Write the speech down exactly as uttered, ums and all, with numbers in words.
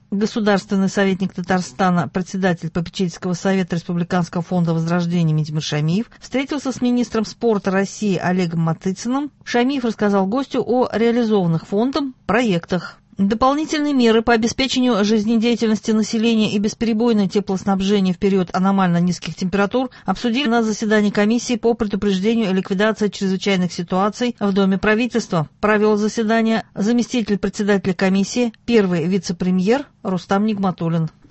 Государственный советник Татарстана, председатель попечительского совета Республиканского фонда возрождения Мидимир Шамиев встретился с министром спорта России Олегом Матыцыным. Шамиев рассказал гостю о реализованных фондом проектах. Дополнительные меры по обеспечению жизнедеятельности населения и бесперебойное теплоснабжение в период аномально низких температур обсудили на заседании комиссии по предупреждению и ликвидации чрезвычайных ситуаций в Доме правительства. Провел заседание заместитель председателя комиссии, первый вице-премьер Рустам Нигматуллин.